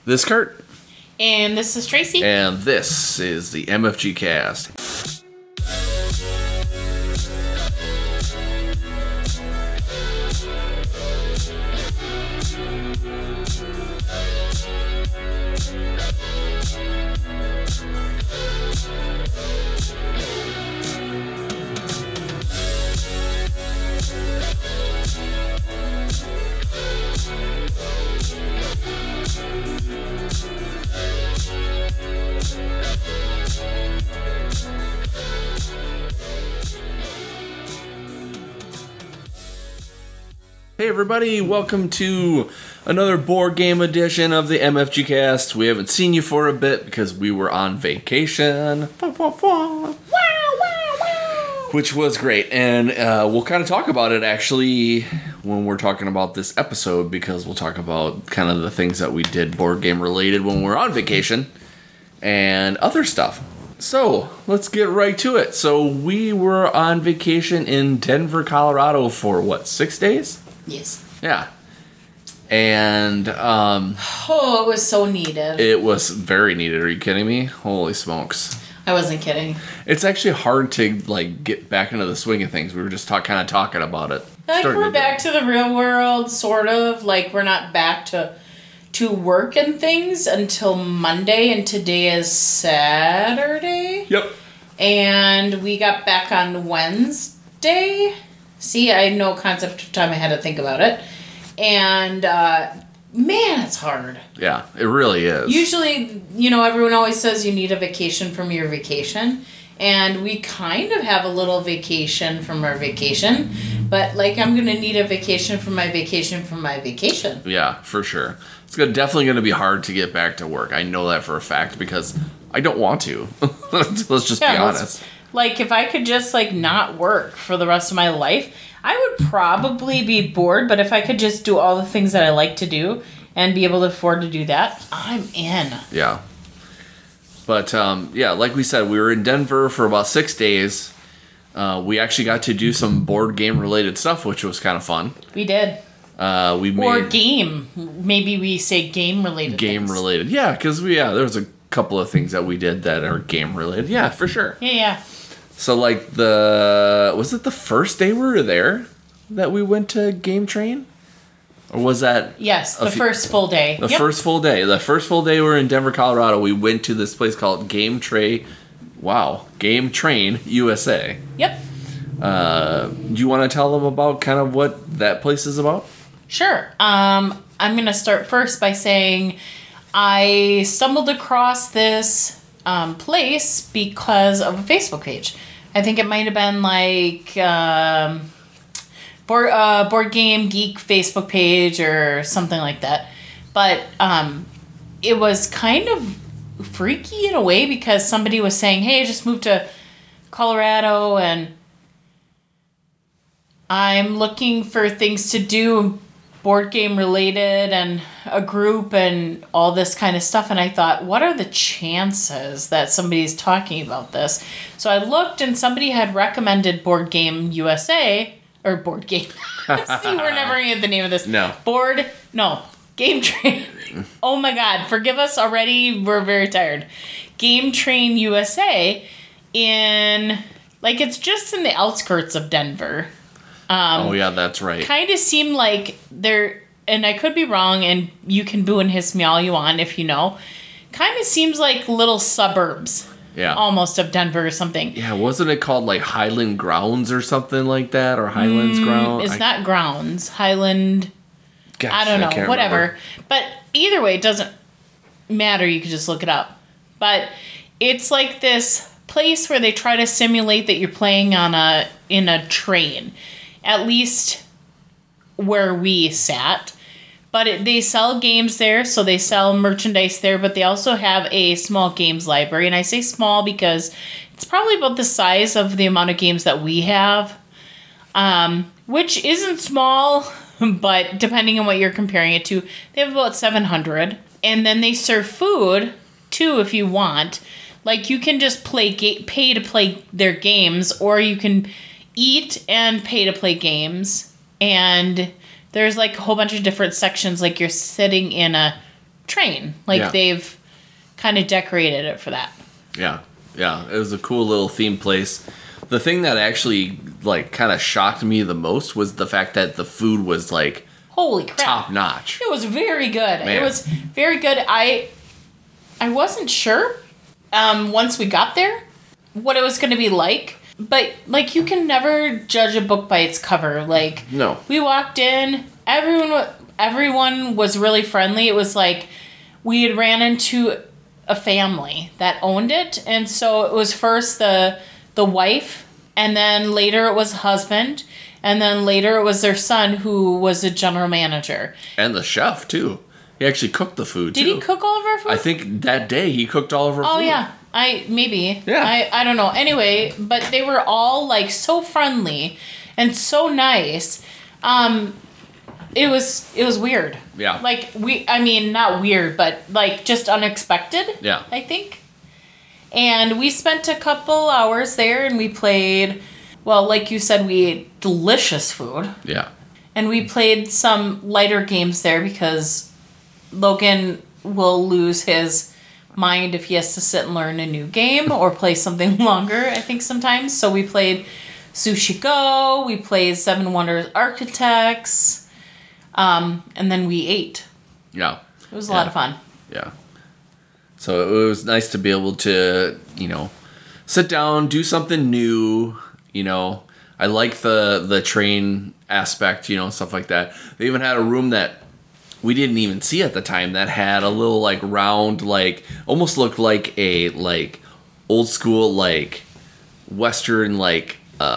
This is Kurt. And this is Tracy. And this is the MFG Cast. Hey everybody, welcome to another board game edition of the MFG Cast. We haven't seen you for a bit because we were on vacation. Which was great, and we'll kind of talk about it actually when we're talking about this episode, because we'll talk about kind of the things that we did board game related when we're on vacation and other stuff. So let's get right to it. So we were on vacation in Denver, Colorado for 6 days? Yes. Yeah. And it was so needed. It was very needed. Are you kidding me? Holy smokes. I wasn't kidding. It's actually hard to get back into the swing of things. We were just kind of talking about it. We're back to the real world, sort of. We're not back to work and things until Monday, and today is Saturday. Yep. And we got back on Wednesday. See, I had no concept of time. I had to think about it. And, man, it's hard. Yeah, it really is. Usually, everyone always says you need a vacation from your vacation. And we kind of have a little vacation from our vacation. But, I'm going to need a vacation from my vacation from my vacation. Yeah, for sure. It's definitely going to be hard to get back to work. I know that for a fact because I don't want to. Let's just be honest. If I could just, not work for the rest of my life, I would probably be bored, but if I could just do all the things that I like to do and be able to afford to do that, I'm in. Yeah. But, like we said, we were in Denver for about 6 days. We actually got to do some board game-related stuff, which was kind of fun. We did. Or game. Maybe we say game-related Game-related. Yeah, because there was a couple of things that we did that are game-related. Yeah, for sure. Yeah. So, was it the first day we were there that we went to Game Train? Or was that... Yes, first full day. First full day. The first full day we were in Denver, Colorado. We went to this place called Game Train USA. Yep. Do you want to tell them about kind of what that place is about? Sure. I'm going to start first by saying I stumbled across this place because of a Facebook page. I think it might have been Board Game Geek Facebook page or something like that. But it was kind of freaky in a way because somebody was saying, hey, I just moved to Colorado and I'm looking for things to do board game related and a group and all this kind of stuff. And I thought, what are the chances that somebody's talking about this? So I looked and somebody had recommended Board Game USA or Board Game. See, we're never going to get the name of this. No. Game Train. Oh my God. Forgive us already. We're very tired. Game Train USA it's just in the outskirts of Denver. Yeah, that's right. Kind of seemed like they're, and I could be wrong, and you can boo and hiss me all you want if you know, kind of seems like little suburbs. Yeah. Almost of Denver or something. Yeah, wasn't it called Highland Grounds or something like that? Or Highlands Grounds? It's not Grounds. Highland. Gosh, I don't know. Whatever. Remember. But either way, it doesn't matter. You can just look it up. But it's like this place where they try to simulate that you're playing in a train. At least where we sat. But they sell games there, so they sell merchandise there, but they also have a small games library. And I say small because it's probably about the size of the amount of games that we have, which isn't small, but depending on what you're comparing it to, they have about 700. And then they serve food, too, if you want. You can just pay to play their games, or you can eat and pay to play games. And there's a whole bunch of different sections, you're sitting in a train. Like they've kind of decorated it for that. Yeah. Yeah. It was a cool little theme place. The thing that actually like kind of shocked me the most was the fact that the food was like holy crap, top notch. It was very good. Man. It was very good. I wasn't sure once we got there what it was going to be like, but like you can never judge a book by its cover. Like no, we walked in, everyone was really friendly. It was like we had ran into a family that owned it, and so it was first the wife, and then later it was husband, and then later it was their son who was a general manager. And the chef, too. He actually cooked the food, Did he cook all of our food? I think that day he cooked all of our food. Oh, yeah. Maybe. Yeah. I don't know. Anyway, but they were all, like, so friendly and so nice. It was weird. Yeah. Like, not weird, but, like, just unexpected. Yeah. I think. And we spent a couple hours there, and we played, well, like you said, we ate delicious food. Yeah. And we played some lighter games there because Logan will lose his mind if he has to sit and learn a new game or play something longer, I think, sometimes. So we played Sushi Go, we played Seven Wonders Architects, and then we ate. Yeah. It was a lot of fun. Yeah. So it was nice to be able to, sit down, do something new, I like the train aspect, stuff like that. They even had a room that we didn't even see at the time that had a little, like, round, like, almost looked like a, like, old school, like, Western, like,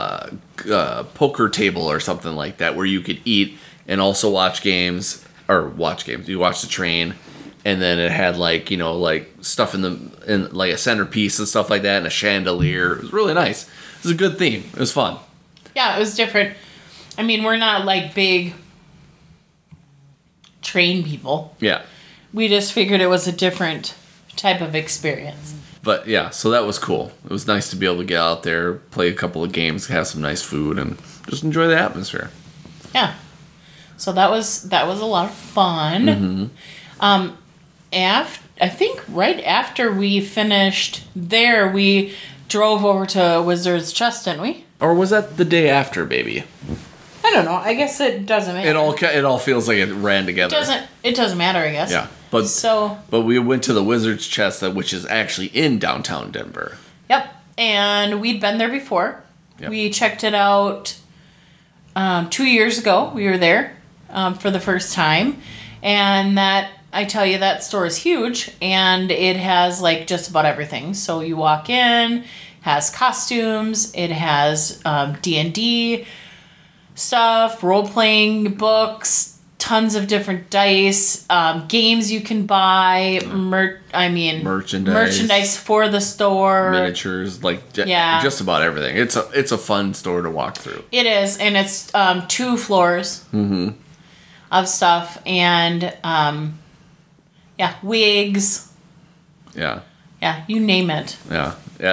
poker table or something like that where you could eat and also watch games. You watch the train. And then it had like stuff in like a centerpiece and stuff like that, and a chandelier. It was really nice. It was a good theme. It was fun. Yeah, it was different. I mean, we're not like big train people. Yeah. We just figured it was a different type of experience. But yeah, so that was cool. It was nice to be able to get out there, play a couple of games, have some nice food, and just enjoy the atmosphere. Yeah. So that was a lot of fun. Mm-hmm. I think right after we finished there, we drove over to Wizard's Chest, didn't we? Or was that the day after, baby? I don't know. I guess it doesn't matter. It all feels like it ran together. It doesn't matter, I guess. Yeah, but we went to the Wizard's Chest, which is actually in downtown Denver. Yep, and we'd been there before. Yep. We checked it out 2 years ago. We were there for the first time, and I tell you, that store is huge, and it has, like, just about everything. So you walk in, has costumes, it has D&D stuff, role-playing books, tons of different dice, games you can buy, merchandise for the store. Miniatures, just about everything. It's a fun store to walk through. It is, and it's 2 floors of stuff, and... yeah, wigs. Yeah. Yeah, you name it. Yeah.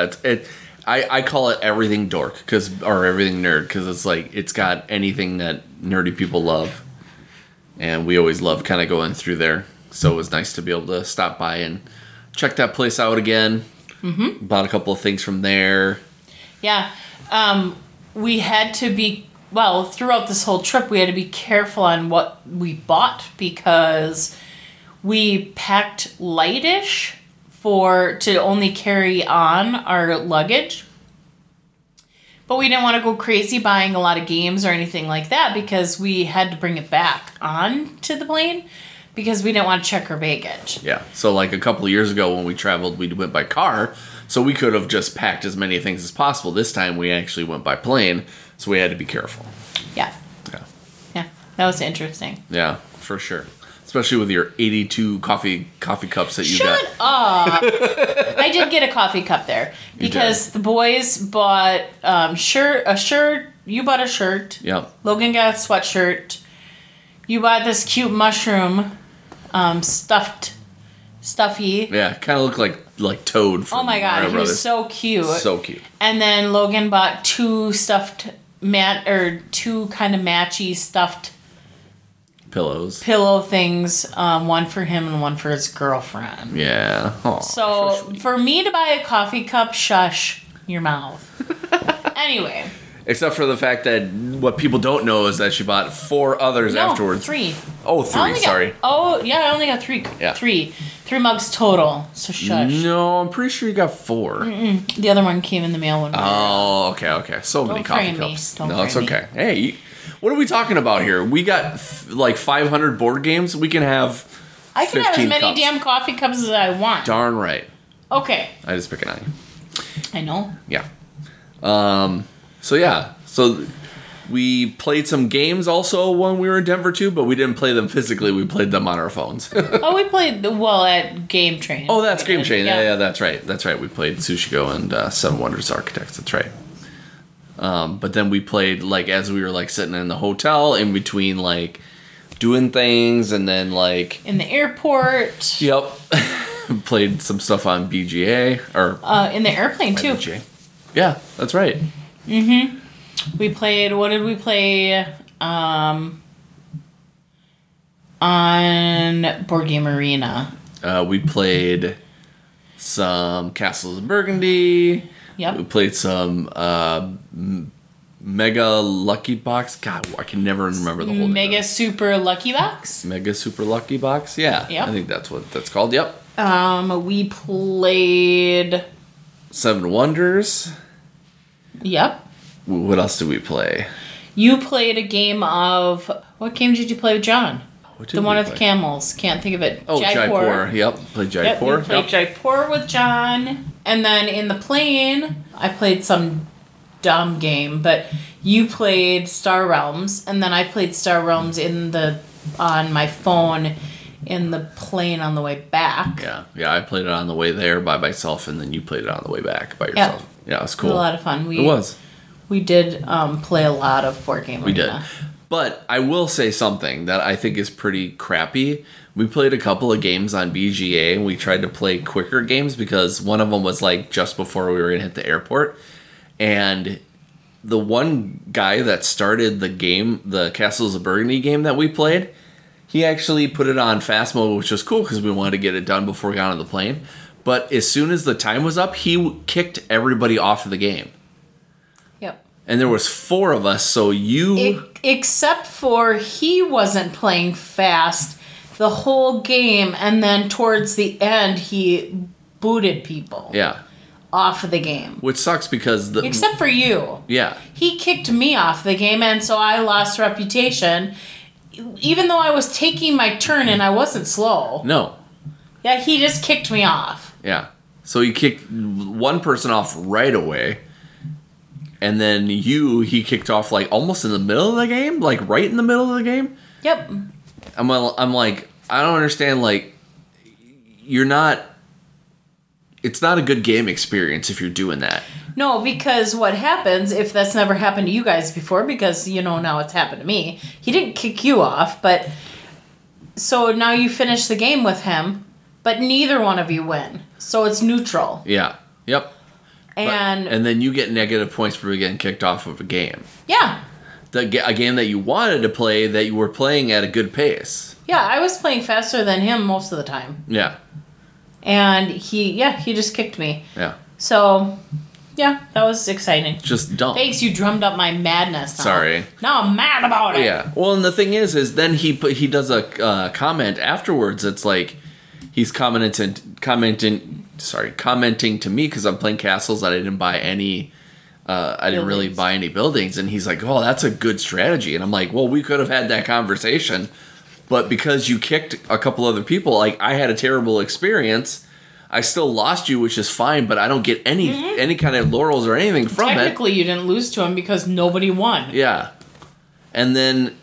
I call it everything dork or everything nerd because it's like it's got anything that nerdy people love, and we always love kind of going through there. So it was nice to be able to stop by and check that place out again. Mm-hmm. Bought a couple of things from there. Yeah, we had to be throughout this whole trip. We had to be careful on what we bought because. We packed lightish to only carry on our luggage. But we didn't want to go crazy buying a lot of games or anything like that because we had to bring it back on to the plane because we didn't want to check our baggage. Yeah. So like a couple of years ago when we traveled, we went by car. So we could have just packed as many things as possible. This time we actually went by plane. So we had to be careful. Yeah. Yeah. Yeah. That was interesting. Yeah, for sure. Especially with your 82 coffee cups that you got. Shut up! I did get a coffee cup there because the boys bought a shirt. You bought a shirt. Yep. Logan got a sweatshirt. You bought this cute mushroom, stuffy. Yeah, kind of looked like Toad. From my god, he was so cute. So cute. And then Logan bought 2 kind of matchy stuffed pillow things, one for him and one for his girlfriend. Yeah. Aww, so for me to buy a coffee cup, shush your mouth. Anyway. Except for the fact that what people don't know is that she bought 4 others afterwards. 3. Oh, 3, sorry. I only got 3. Yeah. 3 mugs total, so shush. No, I'm pretty sure you got 4. Mm-mm. The other one came in the mail when we were okay. So many coffee cups. No, it's okay. Hey, what are we talking about here? We got like 500 board games. We can have I can have as many damn coffee cups as I want. Darn right. Okay. I just picking on you. I know. Yeah. So we played some games also when we were in Denver too, but we didn't play them physically. We played them on our phones. We played at Game Train. Oh, that's Game Train. Yeah, that's right. That's right. We played Sushiko and Seven Wonders Architects. That's right. But then we played like as we were like sitting in the hotel in between like doing things and then like in the airport. Yep. Played some stuff on BGA or in the airplane too. BGA. Yeah, that's right. Mm-hmm. We played. What did we play? On Board Game Arena. We played some Castles of Burgundy. Yep. We played some Mega Lucky Box. God, I can never remember the whole name. Mega Super Lucky Box. Mega Super Lucky Box. Yeah. Yep. I think that's what that's called. Yep. We played Seven Wonders. Yep. What else did we play? You played a game of... What game did you play with John? The one with the camels. Can't think of it. Oh, Jaipur. Yep. Played Jaipur. Yep, we played Jaipur with John. And then in the plane, I played some dumb game, but you played Star Realms, and then I played Star Realms on my phone in the plane on the way back. Yeah. I played it on the way there by myself, and then you played it on the way back by yourself. Yep. Yeah, it was cool. It was a lot of fun. It was. We did play a lot of Board Game Arena. We did. But I will say something that I think is pretty crappy. We played a couple of games on BGA, and we tried to play quicker games because one of them was like just before we were going to hit the airport. And the one guy that started the game, the Castles of Burgundy game that we played, he actually put it on fast mode, which was cool because we wanted to get it done before we got on the plane. But as soon as the time was up, he kicked everybody off of the game. Yep. And there was 4 of us, so except for he wasn't playing fast the whole game, and then towards the end, he booted people. Yeah. Off of the game. Which sucks because... Except for you. Yeah. He kicked me off the game, and so I lost reputation, even though I was taking my turn and I wasn't slow. No. Yeah, he just kicked me off. Yeah. So he kicked one person off right away. And then he kicked off like almost in the middle of the game, like right in the middle of the game. Yep. I'm like, I don't understand. Like, it's not a good game experience if you're doing that. No, because what happens if that's never happened to you guys before? Because now it's happened to me. He didn't kick you off, but so now you finish the game with him, but neither one of you win, so it's neutral. Yeah. Yep. And then you get negative points for getting kicked off of a game. Yeah. A game that you wanted to play, that you were playing at a good pace. Yeah, I was playing faster than him most of the time. Yeah. And he just kicked me. Yeah. So, yeah, that was exciting. Just dumb. Thanks, you drummed up my madness now. Sorry. Now I'm mad about it. Yeah. Well, and the thing is then he does a comment afterwards. It's like he's commenting to me because I'm playing Castles that I didn't buy any. I didn't really buy any buildings, and he's like, "Oh, that's a good strategy." And I'm like, "Well, we could have had that conversation, but because you kicked a couple other people, like I had a terrible experience. I still lost you, which is fine, but I don't get any kind of laurels or anything from it. Technically, you didn't lose to him because nobody won. Yeah, and then,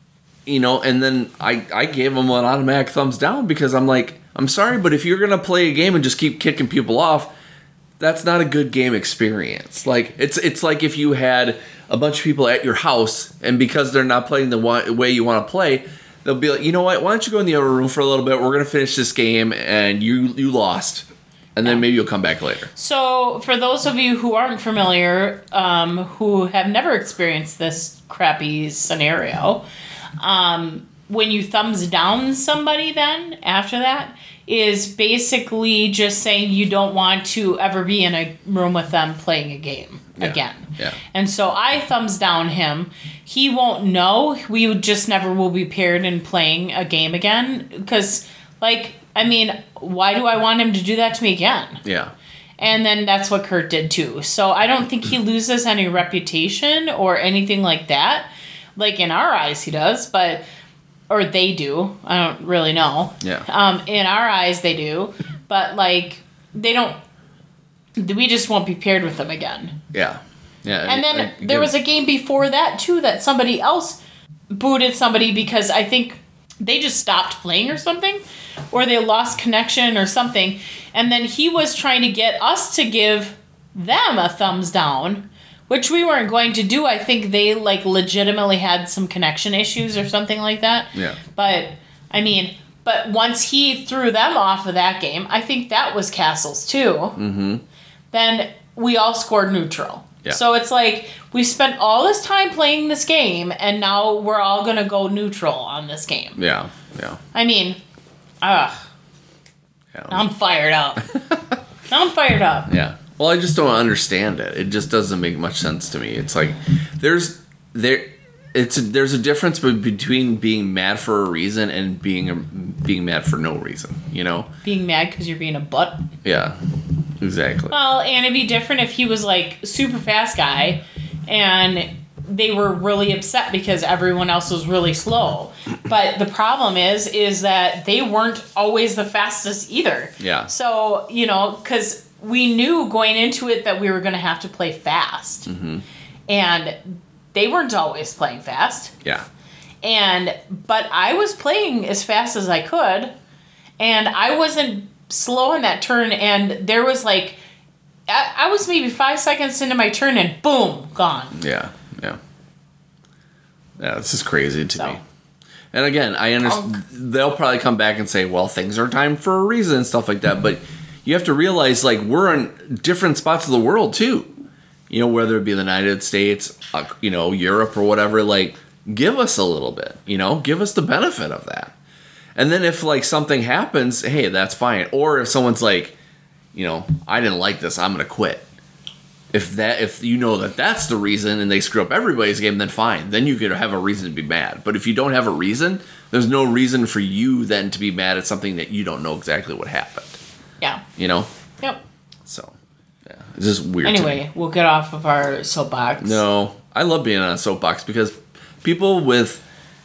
I gave him an automatic thumbs down because I'm like, I'm sorry, but if you're gonna play a game and just keep kicking people off, that's not a good game experience. Like it's like if you had a bunch of people at your house, and because they're not playing the way you want to play, they'll be like, you know what? Why don't you go in the other room for a little bit? We're gonna finish this game, and you lost, and then maybe you'll come back later. So for those of you who aren't familiar, who have never experienced this crappy scenario, when you thumbs down somebody then, after that, is basically just saying you don't want to ever be in a room with them playing a game again. Yeah. And so I thumbs down him. He won't know. We just never will be paired in playing a game again. Because, like, I mean, why do I want him to do that to me again? Yeah. And then that's what Kurt did too. So I don't think he loses any reputation or anything like that. Like, in our eyes, he does, but... Or they do. I don't really know. Yeah. In our eyes, they do. But, like, they don't... We just won't be paired with them again. Yeah. Yeah. And then there was a game before that, too, that somebody else booted somebody because I think they just stopped playing or something. Or they lost connection or something. And then he was trying to get us to give them a thumbs down... Which we weren't going to do. I think they, like, legitimately had some connection issues or something like that. Yeah. But, I mean, once he threw them off of that game, I think that was Castles, too. Mm-hmm. Then we all scored neutral. Yeah. So it's like, we spent all this time playing this game, and now we're all going to go neutral on this game. Yeah, yeah. I mean, ugh. Yeah. I'm fired up. Yeah. Well, I just don't understand it. It just doesn't make much sense to me. It's like there's a difference between being mad for a reason and being mad for no reason. You know, being mad because you're being a butt. Yeah, exactly. Well, and it'd be different if he was like super fast guy, and they were really upset because everyone else was really slow. But the problem is that they weren't always the fastest either. Yeah. So because we knew going into it that we were going to have to play fast. Mm-hmm. And they weren't always playing fast. Yeah. But I was playing as fast as I could, and I wasn't slow in that turn, and there was like, I was maybe 5 seconds into my turn, and boom, gone. Yeah, yeah. Yeah, this is crazy to me. And again, I understand, they'll probably come back and say, well, things are timed for a reason and stuff like that, but you have to realize, like, we're in different spots of the world, too. Whether it be the United States, Europe or whatever, like, give us a little bit, give us the benefit of that. And then if, like, something happens, hey, that's fine. Or if someone's like, I didn't like this, I'm going to quit. If that's the reason and they screw up everybody's game, then fine. Then you could have a reason to be mad. But if you don't have a reason, there's no reason for you then to be mad at something that you don't know exactly what happened. Yeah. Yep. So, yeah. It's just weird. Anyway, we'll get off of our soapbox. No. I love being on a soapbox because people with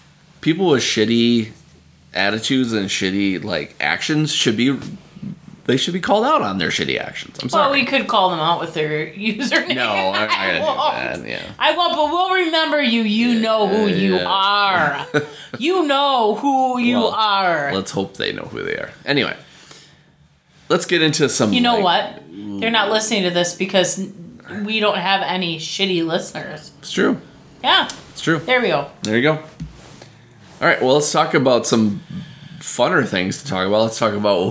shitty attitudes and shitty, like, actions should be called out on their shitty actions. I'm sorry. Well, we could call them out with their username. No, I'm not gonna do that. Yeah. I won't, but we'll remember you. You know who you are. You know who you are. Let's hope they know who they are. Anyway, let's get into some... You know what? They're not listening to this because we don't have any shitty listeners. It's true. Yeah. It's true. There we go. There you go. All right, well, let's talk about some funner things to talk about. Let's talk about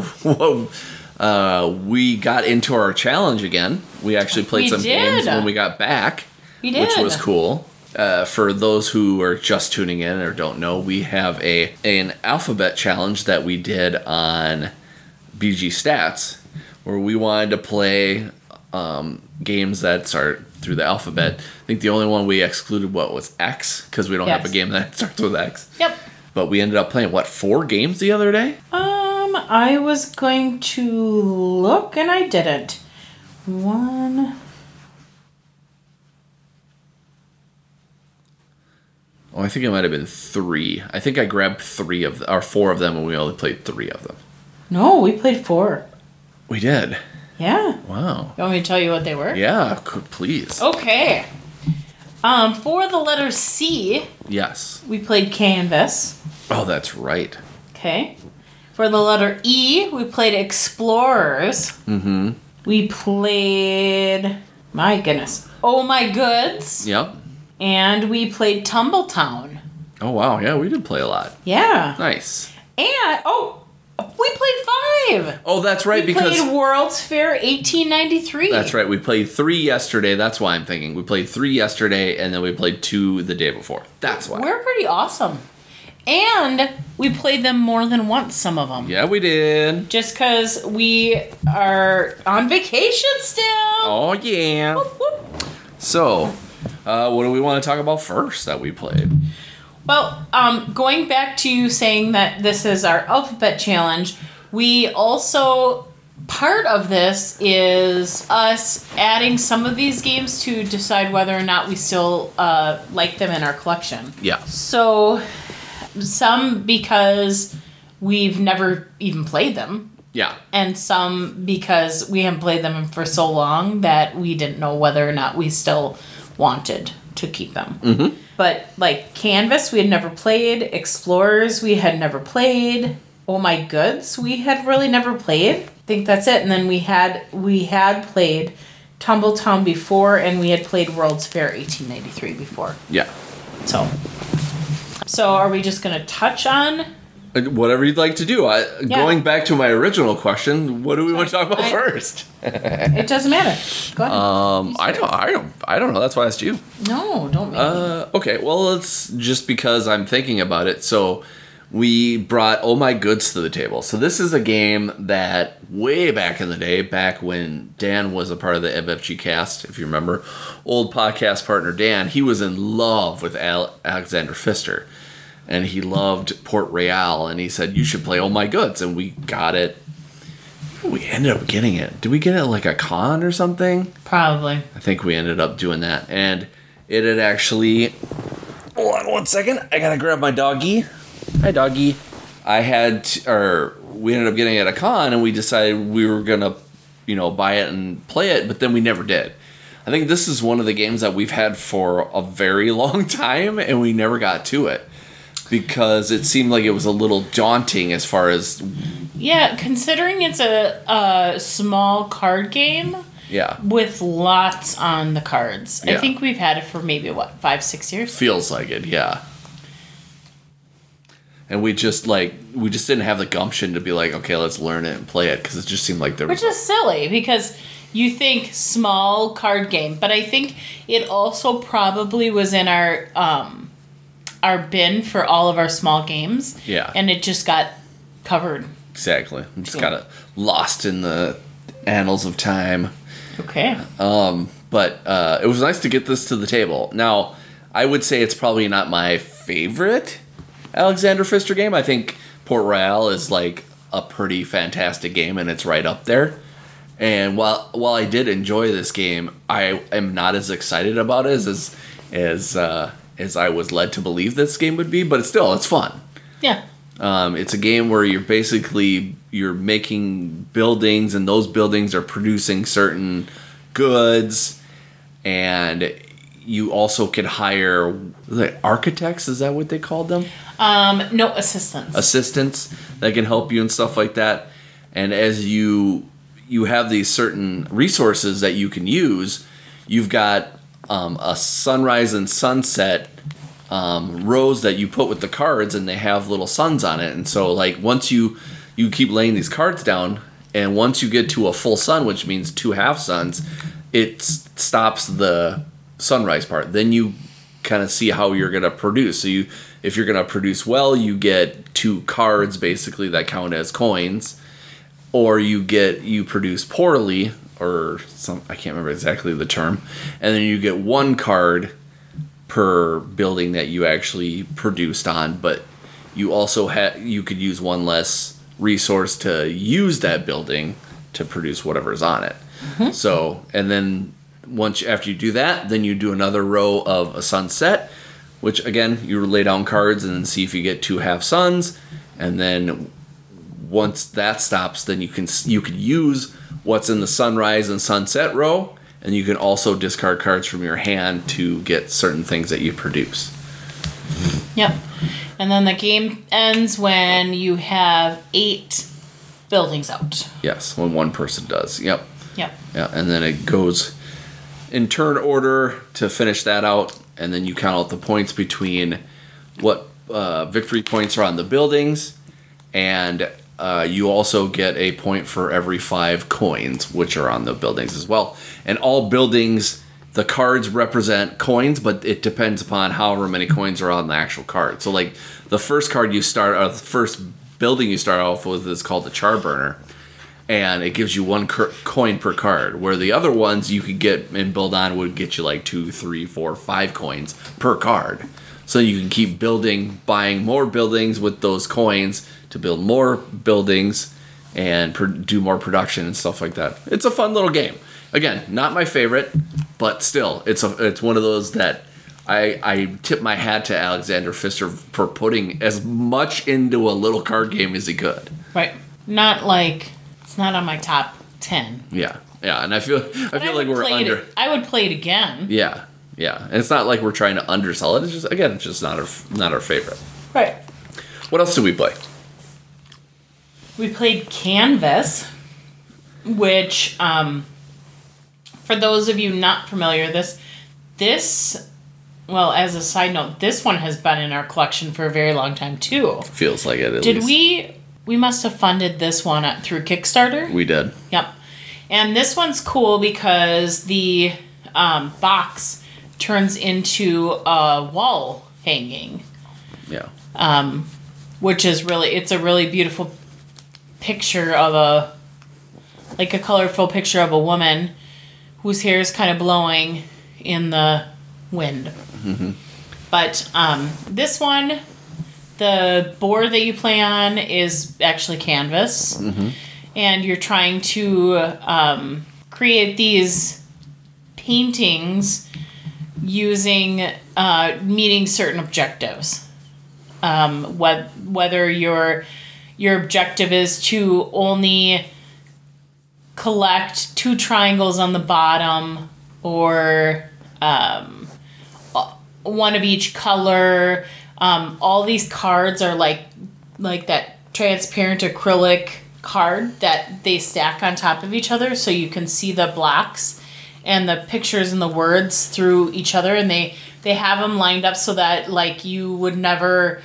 what we got into our challenge again. We actually played games when we got back. We did. Which was cool. For those who are just tuning in or don't know, we have an alphabet challenge that we did on BG Stats, where we wanted to play games that start through the alphabet. I think the only one we excluded was X, because we don't have a game that starts with X. Yep. But we ended up playing, 4 games the other day? I was going to look, and I didn't. 1... Oh, I think it might have been 3. I think I grabbed 4 of them, and we only played 3 of them. No, we played 4. We did? Yeah. Wow. You want me to tell you what they were? Yeah, please. Okay. For the letter C... Yes. We played Canvas. Oh, that's right. Okay. For the letter E, we played Explorers. Mm-hmm. We played... My goodness. Oh My Goods. Yep. And we played Tumbletown. Oh, wow. Yeah, we did play a lot. Yeah. Nice. And, we played 5. Oh, that's right, we played World's Fair 1893. That's right. We played 3 yesterday. That's why I'm thinking. We played 3 yesterday, and then we played 2 the day before. That's why. We're pretty awesome. And we played them more than once, some of them. Yeah, we did. Just because we are on vacation still. Oh, yeah. Whoop, whoop. So, what do we want to talk about first that we played? Well, going back to you saying that this is our alphabet challenge, we also... Part of this is us adding some of these games to decide whether or not we still like them in our collection. Yeah. So, some because we've never even played them. Yeah. And some because we haven't played them for so long that we didn't know whether or not we still wanted to keep them. Mm-hmm. But, like, Canvas, we had never played. Explorers, we had never played. Oh My Goods, we had really never played. I think that's it. And then we had played Tumbletown before, and we had played World's Fair 1893 before. Yeah. So are we just going to touch on? Whatever you'd like to do. Going back to my original question, what do we want to talk about first? It doesn't matter. Go ahead. I don't know. That's why I asked you. No, don't make me. Okay. Well, it's just because I'm thinking about it. So we brought Oh My Goods to the table. So this is a game that way back in the day, back when Dan was a part of the FFG cast, if you remember, old podcast partner Dan, he was in love with Alexander Pfister. And he loved Port Royale, and he said, you should play Oh My Goods. And we got it. We ended up getting it. Did we get it at like a con or something? Probably. I think we ended up doing that. And it had actually... Hold on 1 second. I gotta grab my doggy. Hi, doggy. We ended up getting it at a con, and we decided we were gonna, buy it and play it, but then we never did. I think this is one of the games that we've had for a very long time, and we never got to it. Because it seemed like it was a little daunting as far as... Yeah, considering it's a small card game... Yeah. With lots on the cards. Yeah. I think we've had it for maybe, 5-6 years? Feels like it, yeah. And we just didn't have the gumption to be like, okay, let's learn it and play it. Because it just seemed like there was... Which is silly, because you think small card game. But I think it also probably was in our bin for all of our small games. Yeah. And it just got covered. Exactly. It just got lost in the annals of time. Okay. But it was nice to get this to the table. Now, I would say it's probably not my favorite Alexander Pfister game. I think Port Royale is like a pretty fantastic game, and it's right up there. And while I did enjoy this game, I am not as excited about it as I was led to believe this game would be, but it's fun. Yeah. It's a game where you're making buildings, and those buildings are producing certain goods, and you also can hire architects. Is that what they called them? No, assistants. Assistants that can help you and stuff like that. And as you have these certain resources that you can use, you've got a sunrise and sunset rows that you put with the cards, and they have little suns on it. And so, like, once you keep laying these cards down, and once you get to a full sun, which means 2 half suns, it stops the sunrise part. Then you kind of see how you're going to produce. So if you're going to produce well, you get 2 cards basically that count as coins, or you produce poorly, or I can't remember exactly the term, and then you get 1 card per building that you actually produced on, but you also you could use 1 less resource to use that building to produce whatever's on it. Mm-hmm. So, and then after you do that, then you do another row of a sunset, which again, you lay down cards and then see if you get 2 half suns, and then once that stops, then you could use what's in the sunrise and sunset row, and you can also discard cards from your hand to get certain things that you produce. Yep. And then the game ends when you have 8 buildings out. Yes, when 1 person does. Yep. Yep. Yeah, and then it goes in turn order to finish that out, and then you count out the points between what victory points are on the buildings, and you also get a point for every 5 coins, which are on the buildings as well. And all buildings the cards represent coins, but it depends upon however many coins are on the actual card. So, like, the first card you start, or the first building you start off with is called the Charburner, and it gives you 1 coin per card, where the other ones you could get and build on would get you like 2, 3, 4, 5 coins per card. So you can keep building, buying more buildings with those coins to build more buildings and do more production and stuff like that. It's a fun little game. Again, not my favorite, but still, it's one of those that I tip my hat to Alexander Pfister for putting as much into a little card game as he could. Right. Not like, it's not on my top 10. Yeah, and I feel like we're under. I would play it again. Yeah, and it's not like we're trying to undersell it. It's just not our favorite. Right. What else did we play? We played Canvas, which, for those of you not familiar, this, well, as a side note, this one has been in our collection for a very long time, too. Feels like it, at least. We must have funded this one through Kickstarter? We did. Yep. And this one's cool because the box turns into a wall hanging. Yeah. Which is it's a really beautiful picture of a colorful picture of a woman whose hair is kind of blowing in the wind. Mm-hmm. But this one, the board that you play on is actually canvas. Mm-hmm. And you're trying to create these paintings using meeting certain objectives. Whether your objective is to only collect 2 triangles on the bottom, or one of each color. All these cards are like that transparent acrylic card that they stack on top of each other, so you can see the blocks and the pictures and the words through each other, and they have them lined up so that, like, you would never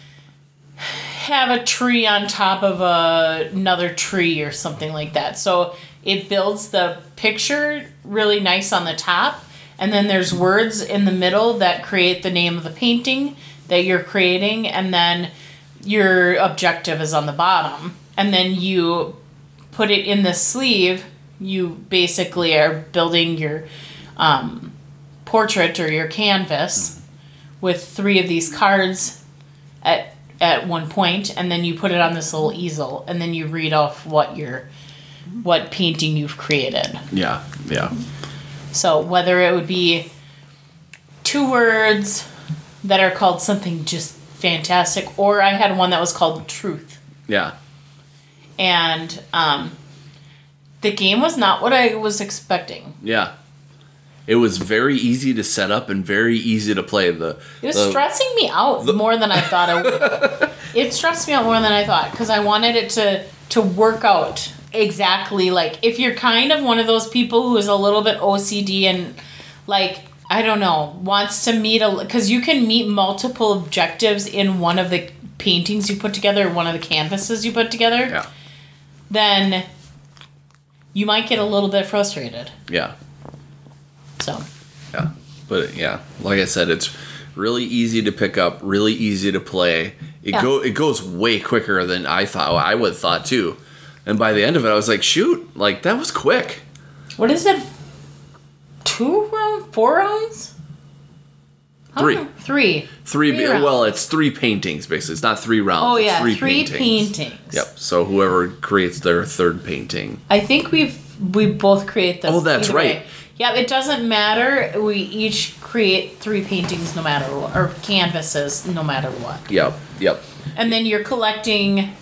have a tree on top of another tree or something like that. So it builds the picture really nice on the top, and then there's words in the middle that create the name of the painting that you're creating, and then your objective is on the bottom. And then you put it in the sleeve. You basically are building your portrait or your canvas with 3 of these cards at one point, and then you put it on this little easel, and then you read off what painting you've created. Yeah. So whether it would be 2 words that are called something just fantastic, or I had one that was called Truth. Yeah. And the game was not what I was expecting. Yeah. It was very easy to set up and very easy to play. It was stressing me out more than I thought it would. It stressed me out more than I thought, because I wanted it to work out exactly. Like, if you're kind of one of those people who is a little bit OCD and, like, I don't know, wants to meet because you can meet multiple objectives in one of the paintings you put together, one of the canvases you put together. Yeah. Then you might get a little bit frustrated. Yeah. So. Yeah. But yeah, like I said, it's really easy to pick up, really easy to play. It goes way quicker than I thought. I would have thought too. And by the end of it, I was like, shoot, like, that was quick. What is it? 2 rounds? 4 rounds? 3. 3. 3 well, it's 3 paintings, basically. It's not 3 rounds. Oh, yeah, it's 3 paintings. Yep. So whoever creates their 3rd painting. I think we both create them. Oh, that's right. Way. Yeah, it doesn't matter. We each create 3 paintings no matter what, or canvases no matter what. Yep. And then you're collecting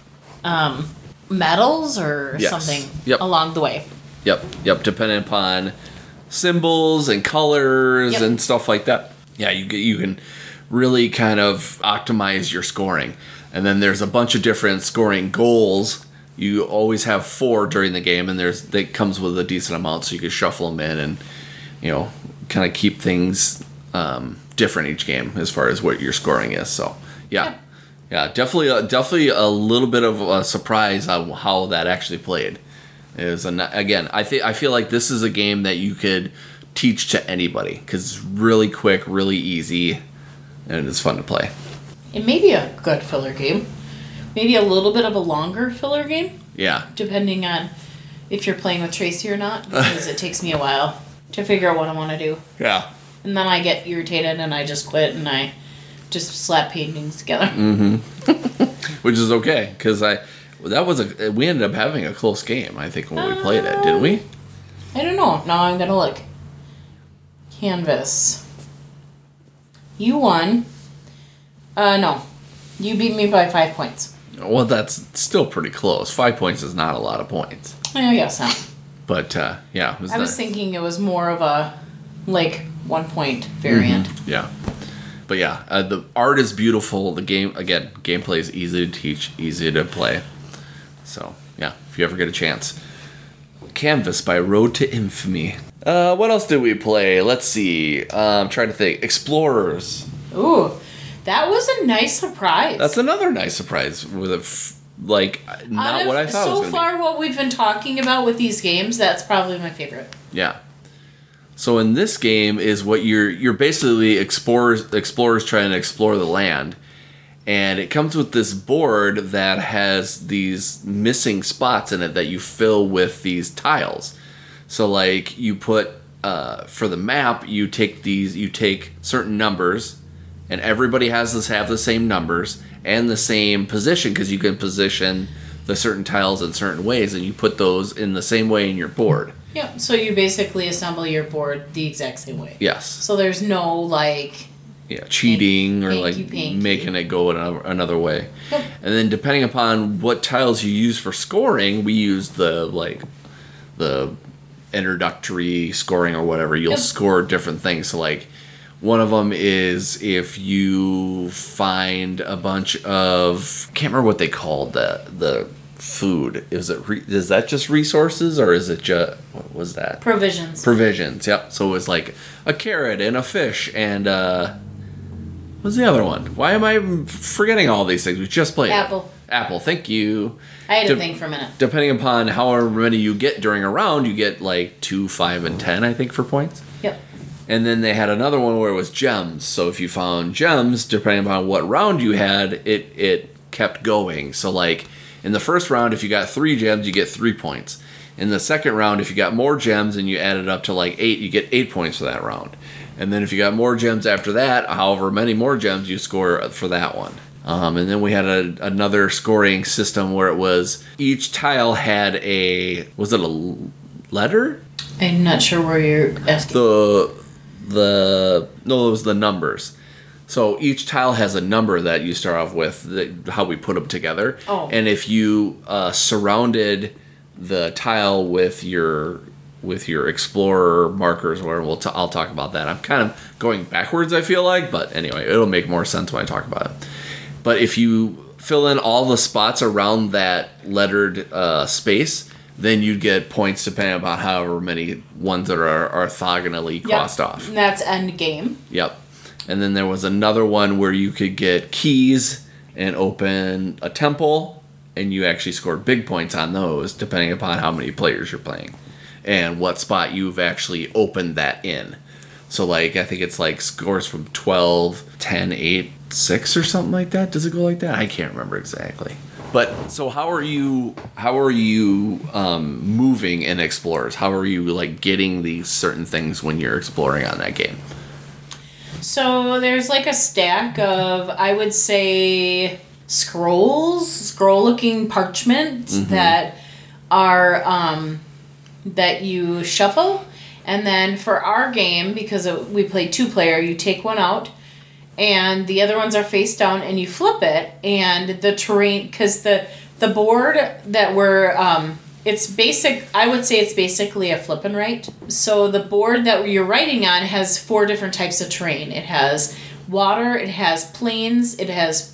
medals or something along the way. Yep. Depending upon symbols and colors and stuff like that. Yeah, you can really kind of optimize your scoring. And then there's a bunch of different scoring goals. You always have 4 during the game, and that comes with a decent amount, so you can shuffle them in and, kind of keep things different each game as far as what your scoring is. So, yeah, definitely a little bit of a surprise on how that actually played. Again, I feel like this is a game that you could teach to anybody because it's really quick, really easy, and it's fun to play. It may be a good filler game. Maybe a little bit of a longer filler game. Yeah. Depending on if you're playing with Tracy or not, because it takes me a while to figure out what I want to do. Yeah. And then I get irritated and I just quit and I just slap paintings together. Mm-hmm. Which is okay, because we ended up having a close game, I think, when we played it, didn't we? I don't know. Now I'm gonna look. Canvas. You won. No. You beat me by 5 points. Well, that's still pretty close. 5 points is not a lot of points. I guess not. But, yeah. I was thinking it was more of a, 1 point variant. Mm-hmm. Yeah. But yeah, the art is beautiful. The gameplay is easy to teach, easy to play. So, yeah, if you ever get a chance. Canvas by Road to Infamy. What else did we play? Let's see. I'm trying to think. Explorers. Ooh, that was a nice surprise. That's another nice surprise with not what I thought it was so far, what we've been talking about with these games, that's probably my favorite. Yeah. So in this game is what you're basically explorers trying to explore the land, and it comes with this board that has these missing spots in it that you fill with these tiles. So like you put for the map, you take certain numbers, and everybody have the same numbers and the same position because you can position the certain tiles in certain ways, and you put those in the same way in your board. Yeah, so you basically assemble your board the exact same way. Yes. So there's no, cheating or, hanky. making it go another way. Yep. And then depending upon what tiles you use for scoring, we use the introductory scoring or whatever. You'll score different things. So, one of them is if you find a bunch of... I can't remember what they called the food. Is that just resources or is it just... What was that? Provisions, yep. So it was like a carrot and a fish and... what's the other one? Why am I forgetting all these things? We just played Apple, thank you. I had to think for a minute. Depending upon however many you get during a round, you get 2, 5, and 10, I think, for points. Yep. And then they had another one where it was gems. So if you found gems, depending upon what round you had, it kept going. So in the first round, if you got 3 gems, you get 3 points. In the second round, if you got more gems and you added up to 8, you get 8 points for that round. And then if you got more gems after that, however many more gems you score for that one. And then we had another scoring system where it was each tile had was it a letter? I'm not sure where you're asking. No, it was the numbers. So each tile has a number that you start off with, how we put them together. Oh. And if you surrounded the tile with your explorer markers, where I'll talk about that. I'm kind of going backwards, I feel like, but anyway, it'll make more sense when I talk about it. But if you fill in all the spots around that lettered space, then you get points depending upon however many ones that are orthogonally crossed off. And that's end game. Yep. And then there was another one where you could get keys and open a temple, and you actually scored big points on those depending upon how many players you're playing and what spot you've actually opened that in. So I think it's scores from 12, 10, 8, 6 or something like that. Does it go like that? I can't remember exactly. But so how are you moving in Explorers? How are you getting these certain things when you're exploring on that game? So there's a stack of, I would say, scroll-looking parchments that are that you shuffle. And then for our game, because we play 2-player, you take one out, and the other ones are face down, and you flip it, and the terrain, because the board that we're, it's basic, I would say it's basically a flip and write. So the board that you're writing on has 4 different types of terrain. It has water, it has plains, it has,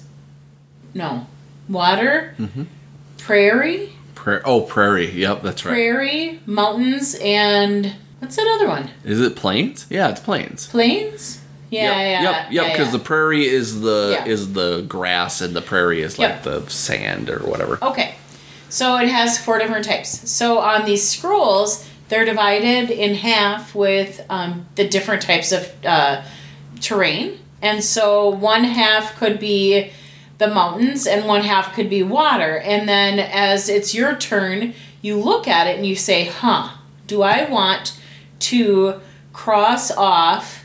water, prairie. Prairie, yep, that's right. Prairie, mountains, and... What's that other one? Is it plains? Yeah, it's plains. Plains? Yeah. Yep. Because the prairie is the grass, and the prairie is the sand or whatever. Okay, so it has 4 different types. So on these scrolls, they're divided in half with the different types of terrain. And so one half could be the mountains and one half could be water. And then as it's your turn, you look at it and you say, do I want to cross off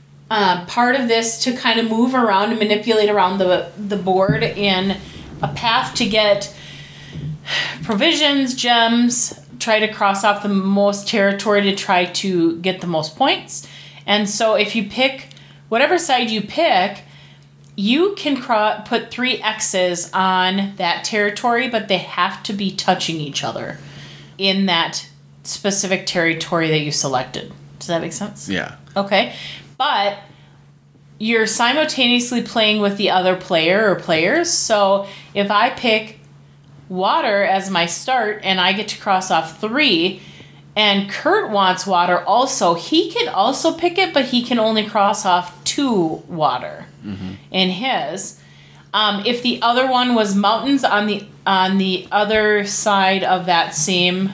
part of this to kind of move around and manipulate around the board in a path to get provisions, gems, try to cross off the most territory to try to get the most points. And so if you pick whatever side you pick, you can put 3 X's on that territory, but they have to be touching each other in that specific territory that you selected. Does that make sense? Yeah. Okay. But you're simultaneously playing with the other player or players. So if I pick water as my start and I get to cross off 3, and Kurt wants water also, he can also pick it, but he can only cross off 2 water in his. If the other one was mountains on the other side of that same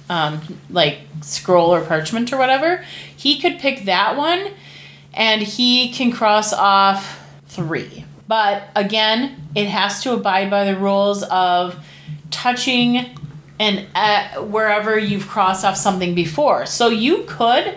like scroll or parchment or whatever, he could pick that one and he can cross off 3. But again, it has to abide by the rules of touching and wherever you've crossed off something before. So you could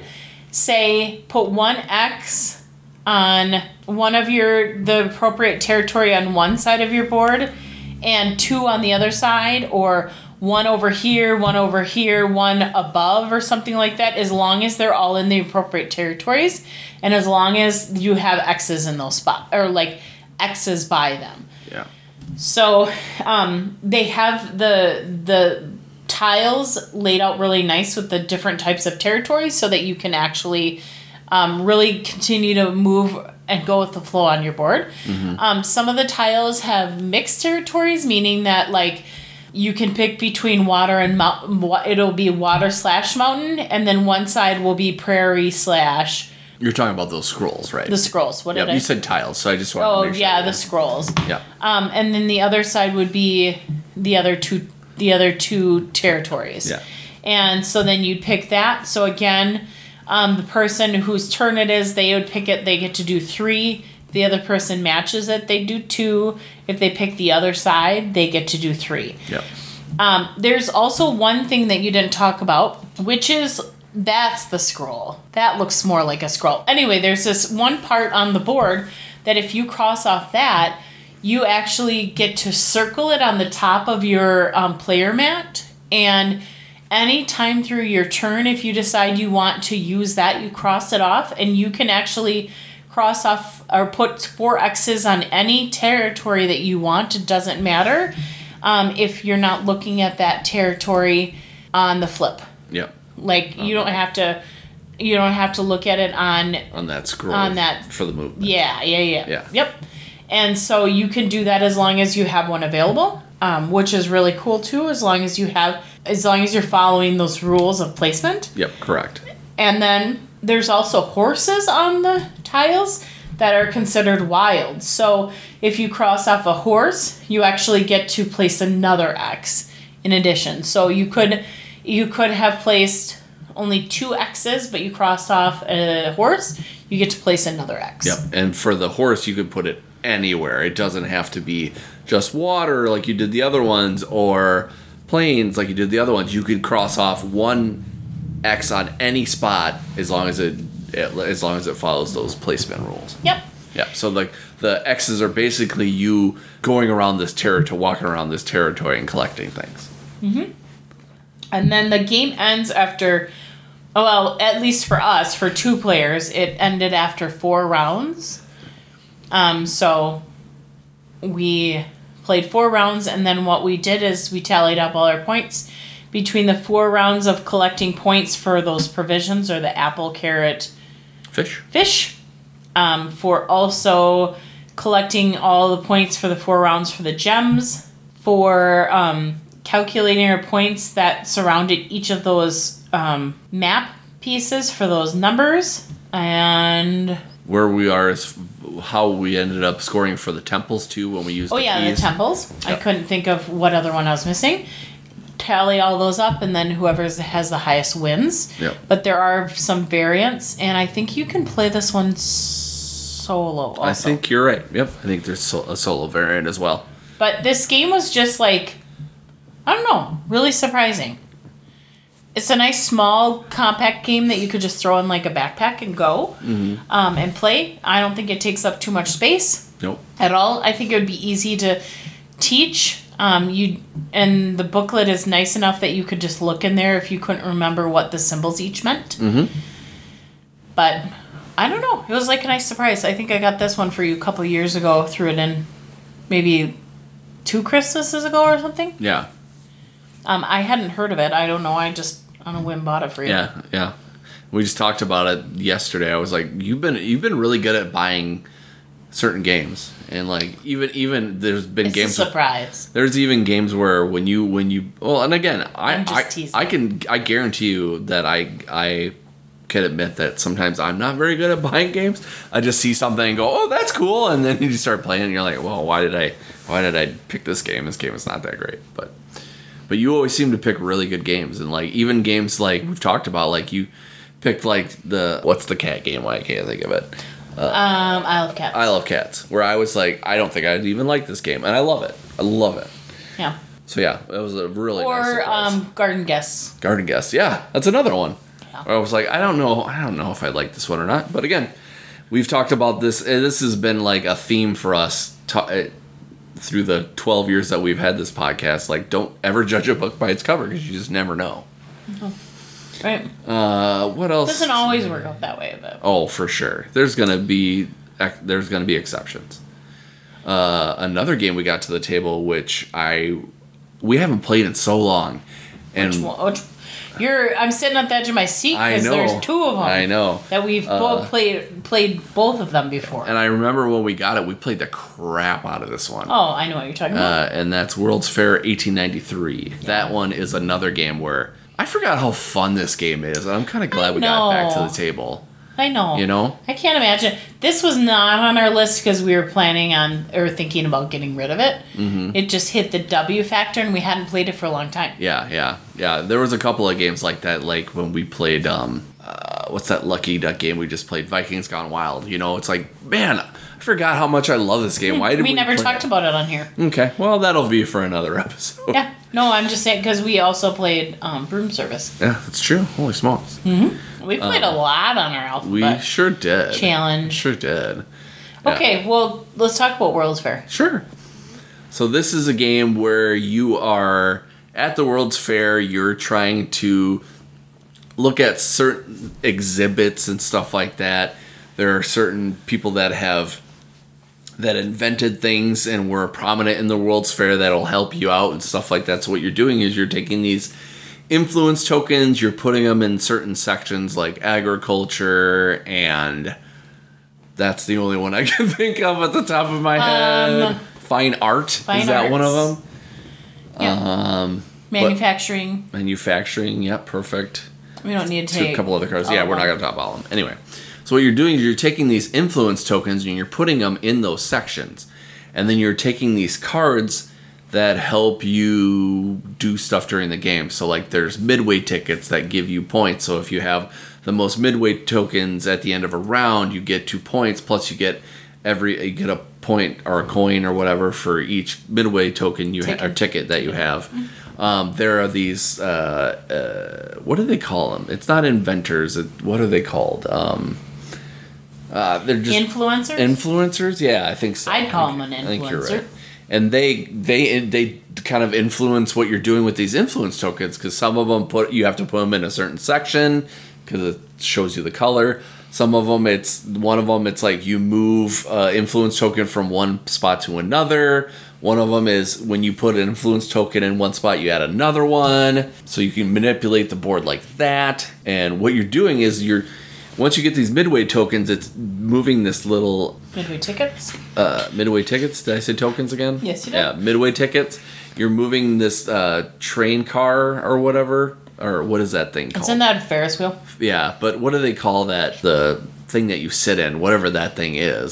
say put 1 X on one of the appropriate territory on one side of your board and 2 on the other side, or 1 over here, 1 over here, 1 above or something like that, as long as they're all in the appropriate territories and as long as you have X's in those spots, or like X's by them. Yeah. So they have the tiles laid out really nice with the different types of territories so that you can actually really continue to move and go with the flow on your board. Some of the tiles have mixed territories, meaning that like you can pick between water and mountain. It'll be water/mountain, and then one side will be prairie/. You're talking about those scrolls, right? The scrolls. What did I? You said tiles, so I just wanted to make sure. The scrolls. Yeah. And then the other side would be the other two territories. Yeah. And so then you'd pick that. So again, the person whose turn it is, they would pick it. They get to do 3. If the other person matches it, they do 2. If they pick the other side, they get to do 3. Yeah. There's also one thing that you didn't talk about, which is that's the scroll. That looks more like a scroll. Anyway, there's this one part on the board that if you cross off that, you actually get to circle it on the top of your player mat. And any time through your turn, if you decide you want to use that, you cross it off. And you can actually cross off or put 4 X's on any territory that you want. It doesn't matter if you're not looking at that territory on the flip. Yep. Like you don't have to look at it on that scroll for the movement. Yeah. Yep. And so you can do that as long as you have one available, which is really cool too. As long as you're following those rules of placement. Yep, correct. And then there's also horses on the tiles that are considered wild. So if you cross off a horse, you actually get to place another X in addition. So you could have placed only 2 X's, but you crossed off a horse, you get to place another X. Yep. And for the horse, you could put it anywhere. It doesn't have to be just water like you did the other ones, or plains like you did the other ones. You could cross off 1 X on any spot as long as it follows those placement rules. Yep. Yeah. So like the X's are basically you going around this territory, walking around this territory and collecting things. Mm-hmm. And then the game ends after, well, at least for us, for 2 players, it ended after 4 rounds. So we played 4 rounds, and then what we did is we tallied up all our points between the 4 rounds of collecting points for those provisions, or the apple, carrot, fish. For also collecting all the points for the 4 rounds for the gems, for calculating our points that surrounded each of those map pieces for those numbers, and where we are is how we ended up scoring for the temples too when we used the keys. The temples. Yep. I couldn't think of what other one I was missing. tally all those up, and then whoever has the highest wins. Yep. But there are some variants, and I think you can play this one solo also. I think you're right. Yep. I think there's a solo variant as well. But this game was just like, I don't know, really surprising. It's a nice, small, compact game that you could just throw in like a backpack and go and play. I don't think it takes up too much space. Nope. At all. I think it would be easy to teach. And the booklet is nice enough that you could just look in there if you couldn't remember what the symbols each meant. Mm-hmm. But I don't know. It was like a nice surprise. I think I got this one for you a couple years ago. Threw it in maybe 2 Christmases ago or something. Yeah. I hadn't heard of it. I don't know. I just on a whim bought it for you. Yeah. We just talked about it yesterday. I was like, you've been really good at buying certain games, and like even there's been it's games. A surprise. There's even games where when you well, and again, I guarantee you that I can admit that sometimes I'm not very good at buying games. I just see something and go, oh, that's cool, and then you start playing, and you're like, well, why did I pick this game? This game is not that great, but you always seem to pick really good games, and like even games like we've talked about, like you picked like what's the cat game? Why I can't think of it. I Love Cats. I Love Cats, where I was like, I don't think I'd even like this game, and I love it. Yeah. So yeah, it was a really nice surprise. Garden Guests. Garden Guests, yeah, that's another one. Yeah. Where I was like, I don't know if I like this one or not. But again, we've talked about this. This has been like a theme for us through the 12 years that we've had this podcast. Like, don't ever judge a book by its cover because you just never know. Mm-hmm. Right. What else? It doesn't always work out that way, but oh, for sure. There's gonna be exceptions. Another game we got to the table, which we haven't played in so long, and I'm sitting at the edge of my seat because there's 2 of them. I know that we've both played both of them before. And I remember when we got it, we played the crap out of this one. Oh, I know what you're talking about. And that's World's Fair 1893. Yeah. That one is another game where I forgot how fun this game is, and I'm kind of glad we got it back to the table. I know. You know? I can't imagine. This was not on our list because we were planning on or thinking about getting rid of it. Mm-hmm. It just hit the W factor, and we hadn't played it for a long time. Yeah. There was a couple of games like that, like when we played, what's that Lucky Duck game we just played? Vikings Gone Wild. You know, it's like, man, I forgot how much I love this game. Why did we never talked about it on here? Okay, well, that'll be for another episode. Yeah. No, I'm just saying because we also played Broom Service. Yeah, that's true. Holy smokes. Mm-hmm. We played a lot on our Alphabet. We sure did. Challenge. Sure did. Yeah. Okay, well, let's talk about World's Fair. Sure. So this is a game where you are at the World's Fair. You're trying to look at certain exhibits and stuff like that. There are certain people that invented things and were prominent in the World's Fair that'll help you out and stuff like that. So what you're doing is you're taking these influence tokens, you're putting them in certain sections like agriculture, and that's the only one I can think of at the top of my head. Fine art. Is that one of them? Yeah. Manufacturing. Manufacturing, yeah, perfect. We don't need to take a couple other cards. Yeah, we're not going to talk about them. Anyway. So what you're doing is you're taking these influence tokens and you're putting them in those sections. And then you're taking these cards that help you do stuff during the game. So like there's midway tickets that give you points. So if you have the most midway tokens at the end of a round, you get 2 points, plus you get a point or a coin or whatever for each midway token or ticket that you have. There are these what do they call them? It's not inventors. What are they called? They're just influencers. Influencers, yeah, I think so. I'd call them an influencer. I think you're right. And they kind of influence what you're doing with these influence tokens, because some of them you have to put them in a certain section because it shows you the color. Some of them, it's like you move influence token from one spot to another. One of them is when you put an influence token in one spot, you add another one, so you can manipulate the board like that. And what you're doing is once you get these midway tokens, it's moving this little... Midway tickets? Midway tickets? Did I say tokens again? Yes, you did. Yeah, midway tickets. You're moving this train car or whatever. Or what is that thing called? Isn't that a Ferris wheel? Yeah, but what do they call that? The thing that you sit in, whatever that thing is.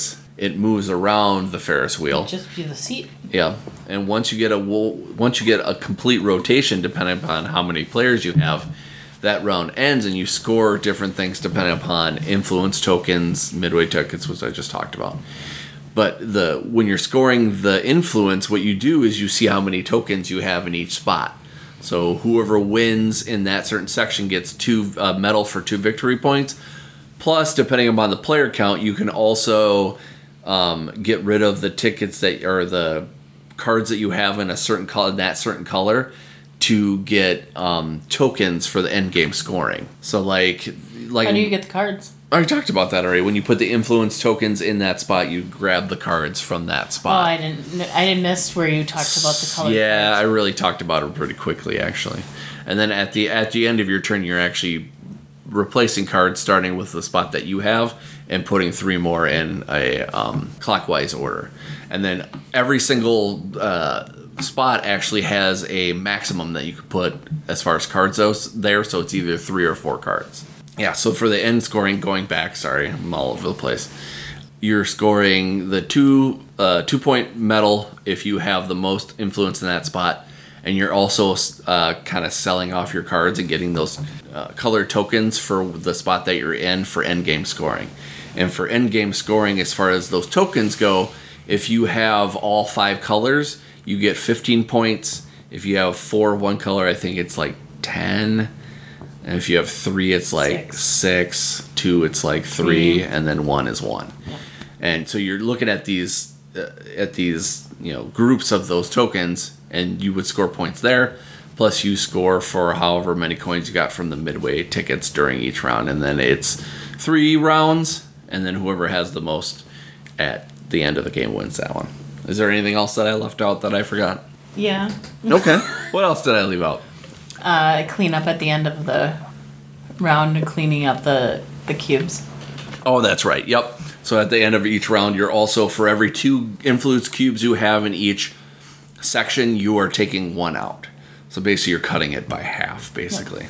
it moves around the Ferris wheel. Just be the seat. Yeah, and once you get a complete rotation, depending upon how many players you have, that round ends, and you score different things depending upon influence tokens, midway tokens, which I just talked about. But when you're scoring the influence, what you do is you see how many tokens you have in each spot. So whoever wins in that certain section gets 2 medal for 2 victory points. Plus, depending upon the player count, you can also get rid of the tickets or the cards that you have in a certain color, to get tokens for the end game scoring. So like how do you get the cards? I talked about that already. When you put the influence tokens in that spot, you grab the cards from that spot. Oh, I didn't miss where you talked about the color. Yeah, cards. I really talked about it pretty quickly, actually. And then at the end of your turn, you're actually replacing cards starting with the spot that you have and putting 3 more in a clockwise order. And then every single spot actually has a maximum that you could put as far as cards there, so it's either 3 or 4 cards. Yeah, so for the end scoring, going back, sorry, I'm all over the place. You're scoring the 2-point medal if you have the most influence in that spot, and you're also kind of selling off your cards and getting those colored tokens for the spot that you're in for end game scoring. And for end game scoring, as far as those tokens go, if you have all 5 colors, you get 15 points. If you have 4 of one color, I think it's like 10. And if you have 3, it's like 6. 2, it's like 3, and then 1 is 1. Yeah. And so you're looking at these groups of those tokens, and you would score points there. Plus, you score for however many coins you got from the midway tickets during each round, and then it's 3 rounds, and then whoever has the most at the end of the game wins that one. Is there anything else that I left out that I forgot? Yeah. Okay. What else did I leave out? Clean up at the end of the round and cleaning up the cubes. Oh, that's right. Yep. So at the end of each round, you're also, for every 2 influence cubes you have in each section, you are taking 1 out. So basically, you're cutting it by half, basically. Yep.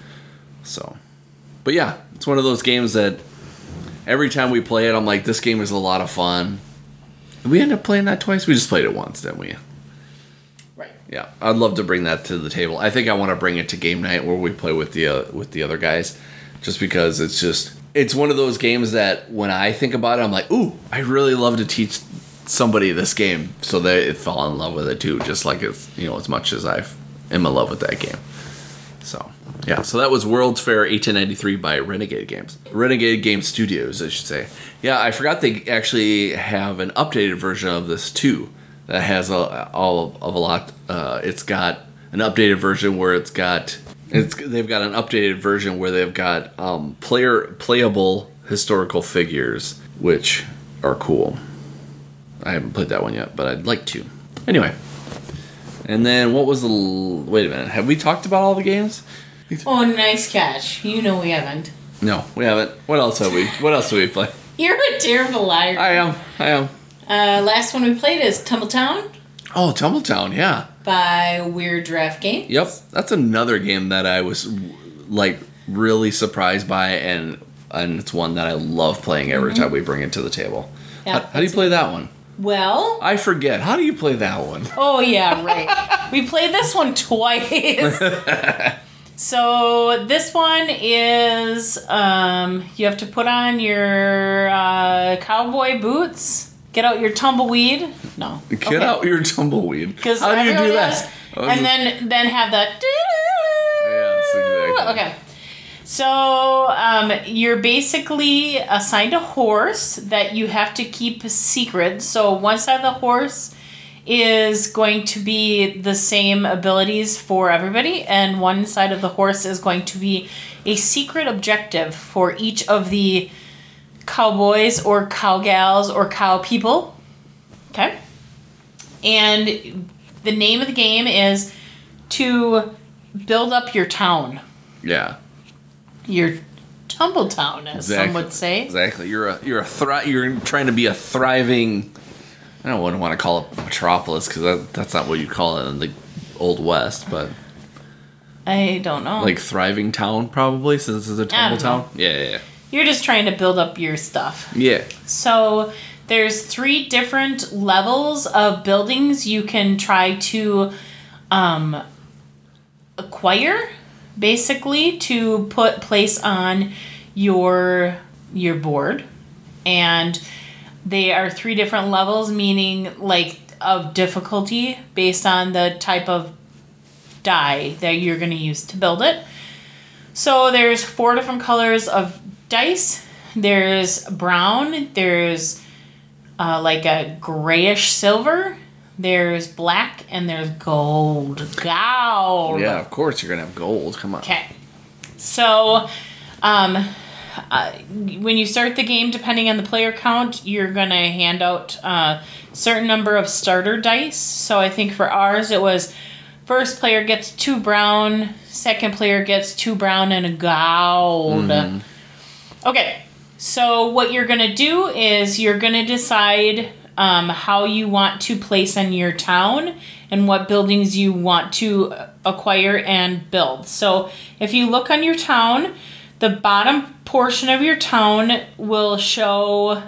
So, but yeah, it's one of those games that every time we play it, I'm like, this game is a lot of fun. Did we end up playing that twice? We just played it once, didn't we? Right. Yeah, I'd love to bring that to the table. I think I want to bring it to game night where we play with the other guys, just because it's one of those games that when I think about it, I'm like, ooh, I really love to teach somebody this game so they fall in love with it too, just like it's as much as I am in love with that game. So yeah, so that was World's Fair 1893 by Renegade Games. Renegade Game Studios, I should say. Yeah, I forgot they actually have an updated version of this too. That has a lot. It's got an updated version where they've got an updated version where they've got playable historical figures, which are cool. I haven't played that one yet, but I'd like to. Anyway, and then what was wait a minute, have we talked about all the games? Oh, nice catch. We haven't. No, we haven't. What else do we play? You're a terrible liar. I am. Last one we played is Tumbletown. Oh, Tumbletown, yeah. By Weird Draft Games. Yep, that's another game that I was really surprised by, and it's one that I love playing every time we bring it to the table. Yeah, how do you play that one? Well, I forget. How do you play that one? Oh yeah, right. We played this one twice. So this one is you have to put on your cowboy boots. Get out your tumbleweed. No. Get out your tumbleweed. How do you do that? And then have that. Yes, exactly. Okay. So you're basically assigned a horse that you have to keep secret. So one side of the horse is going to be the same abilities for everybody, and one side of the horse is going to be a secret objective for each of the cowboys or cowgals or cow people. Okay? And the name of the game is to build up your town. Yeah. Your Tumbletown, as some would say. Exactly. You're trying to be a thriving, I wouldn't want to call it metropolis because that's not what you call it in the Old West, but I don't know. Like thriving town, probably, since this is a Tumbletown. Yeah. You're just trying to build up your stuff. Yeah. So there's 3 different levels of buildings you can try to acquire, basically, to place on your board. And they are 3 different levels, meaning like of difficulty based on the type of die that you're going to use to build it. So there's 4 different colors of dice. There's brown, there's like a grayish silver, there's black, and there's gold. Gold! Yeah, of course you're going to have gold. Come on. Okay. So, when you start the game, depending on the player count, you're going to hand out a certain number of starter dice. So I think for ours it was first player gets 2 brown, second player gets 2 brown and a gold. Mm-hmm. Okay, so what you're going to do is you're going to decide how you want to place in your town and what buildings you want to acquire and build. So if you look on your town, the bottom portion of your town will show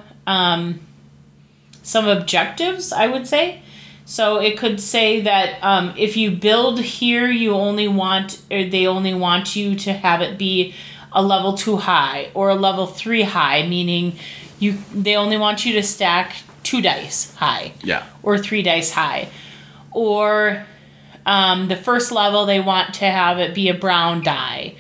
some objectives, I would say. So it could say that if you build here, they only want you to have it be a level 2 high or a level 3 high, meaning they only want you to stack 2 dice high. Yeah. Or 3 dice high. Or the first level, they want to have it be a brown die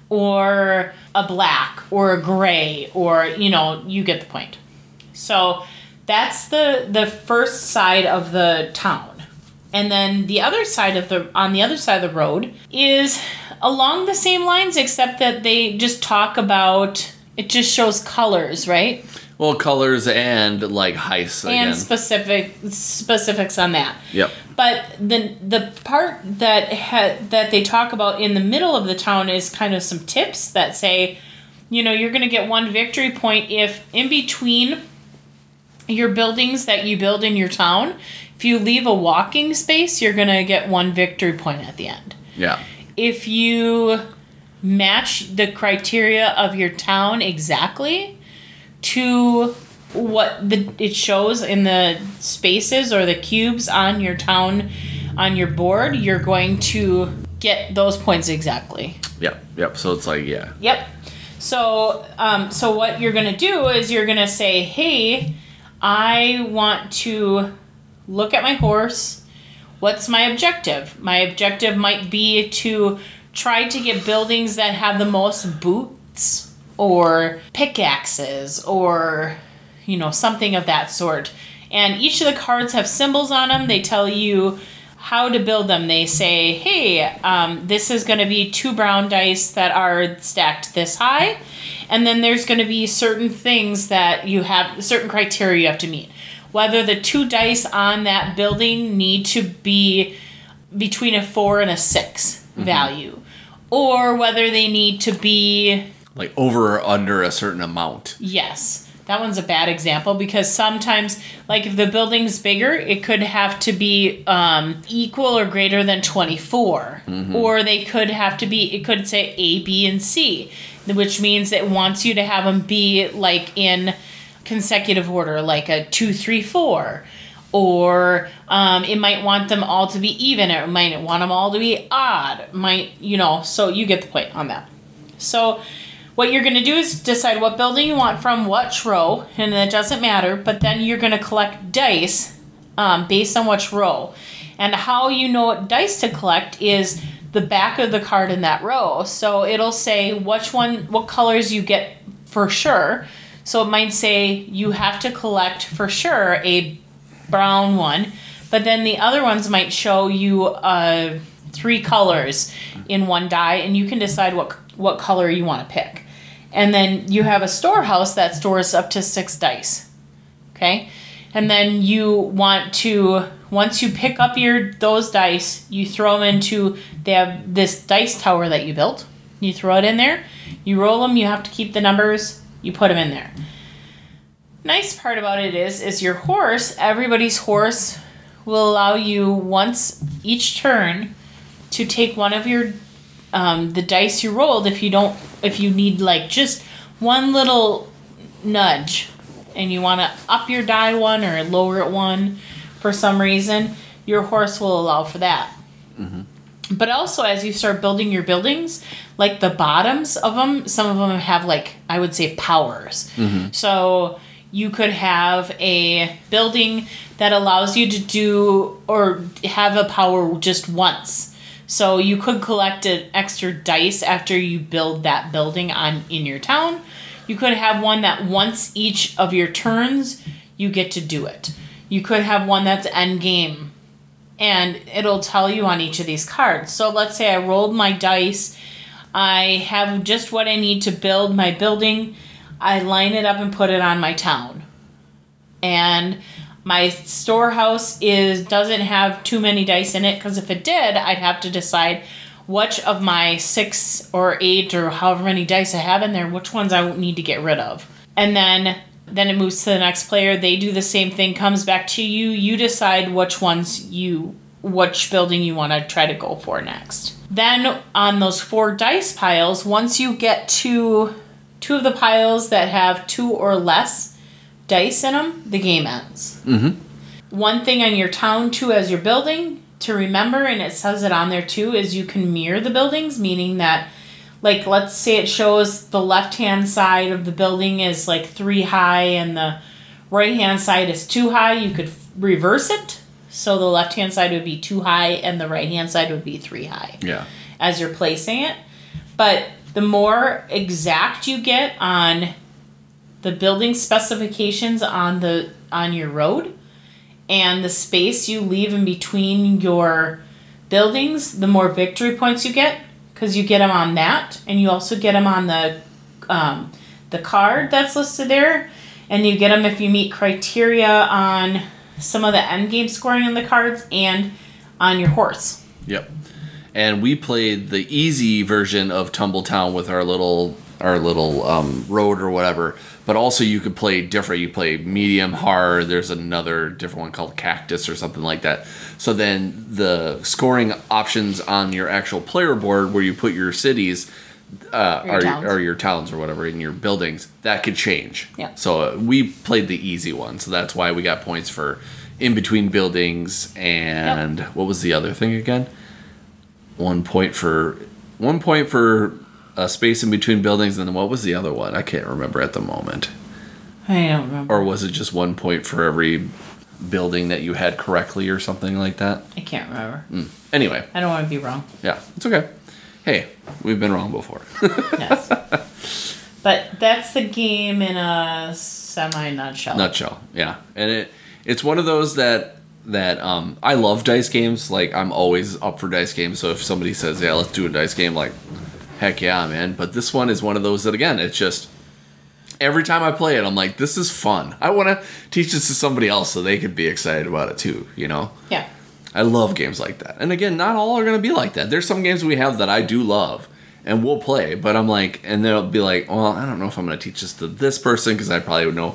or a black or a gray, or, you get the point. So that's the first side of the town. And then the other side on the other side of the road is along the same lines, except that they just talk about, it just shows colors, right? Well, colors and like heights again. And specifics on that. Yep. But the part that they talk about in the middle of the town is kind of some tips that say, you're going to get 1 victory point if in between your buildings that you build in your town, if you leave a walking space, you're going to get 1 victory point at the end. Yeah. If you match the criteria of your town exactly to what it shows in the spaces or the cubes on your town, on your board, you're going to get those points exactly. Yep. So it's like, yeah. Yep. So what you're going to do is you're going to say, hey, I want to look at my horse. What's my objective? My objective might be to try to get buildings that have the most boots or pickaxes or, something of that sort. And each of the cards have symbols on them. They tell you how to build them. They say, hey, this is going to be 2 brown dice that are stacked this high. And then there's going to be certain things that you have, certain criteria you have to meet. Whether the 2 dice on that building need to be between a 4 and a 6 value. Or whether they need to be like over or under a certain amount. Yes. That one's a bad example because sometimes, like if the building's bigger, it could have to be equal or greater than 24. Or they could have to be, it could say A, B, and C, which means it wants you to have them be like in consecutive order, like a 2, 3, 4. Or it might want them all to be even. It might want them all to be odd. So you get the point on that. So what you're going to do is decide what building you want from which row, and it doesn't matter, but then you're going to collect dice based on which row. And how you know what dice to collect is the back of the card in that row. So it'll say what colors you get for sure. So it might say you have to collect for sure a brown one, but then the other ones might show you 3 colors in one die, and you can decide what color you want to pick. And then you have a storehouse that stores up to 6 dice. Okay? And then you want to, once you pick up those dice, you throw them they have this dice tower that you built. You throw it in there. You roll them. You have to keep the numbers. You put them in there. Nice part about it is your horse, everybody's horse will allow you once each turn to take one of your the dice you rolled if you need like just one little nudge and you want to up your die one or lower it one for some reason, your horse will allow for that. Mm-hmm. But also, as you start building your buildings, like the bottoms of them, some of them have, like, I would say, powers. Mm-hmm. So you could have a building that allows you to do or have a power just once. So you could collect an extra dice after you build that building in your town. You could have one that once each of your turns, you get to do it. You could have one that's end game, and it'll tell you on each of these cards. So let's say I rolled my dice. I have just what I need to build my building. I line it up and put it on my town. And my storehouse doesn't have too many dice in it, because if it did, I'd have to decide which of my 6 or 8 or however many dice I have in there, which ones I need to get rid of. And then it moves to the next player. They do the same thing, comes back to you. You decide which building you want to try to go for next. Then on those 4 dice piles, once you get to 2 of the piles that have 2 or less dice in them, the game ends. Mm-hmm. One thing on your town, too, as you're building, to remember, and it says it on there, too, is you can mirror the buildings, meaning that, like, let's say it shows the left-hand side of the building is, like, 3 high and the right-hand side is 2 high. You could reverse it, so the left-hand side would be 2 high and the right-hand side would be 3 high. Yeah. As you're placing it. But the more exact you get on the building specifications on your road and the space you leave in between your buildings, the more victory points you get, because you get them on that, and you also get them on the card that's listed there, and you get them if you meet criteria on some of the end game scoring on the cards and on your horse. Yep. And we played the easy version of Tumbletown with our little road or whatever. But also you could play different. You play medium, hard. There's another different one called Cactus or something like that. So then the scoring options on your actual player board where you put your cities or your towns or whatever in your buildings, that could change. Yeah. So we played the easy one. So that's why we got points for in between buildings and what was the other thing again? 1 point for a space in between buildings, and then what was the other one? I can't remember at the moment. I don't remember. Or was it just 1 point for every building that you had correctly or something like that? I can't remember. Anyway. I don't want to be wrong. Yeah, it's okay. Hey, we've been wrong before. Yes. But that's the game in a semi-nutshell. Nutshell, yeah. And it's one of those that I love dice games. Like, I'm always up for dice games, so if somebody says, yeah, let's do a dice game, like, heck yeah, man. But this one is one of those that, again, it's just every time I play it, I'm like, this is fun. I want to teach this to somebody else so they could be excited about it too, you know? Yeah. I love games like that. And again, not all are going to be like that. There's some games we have that I do love and we'll play, but I'm like, and they'll be like, well, I don't know if I'm going to teach this to this person because I probably would know,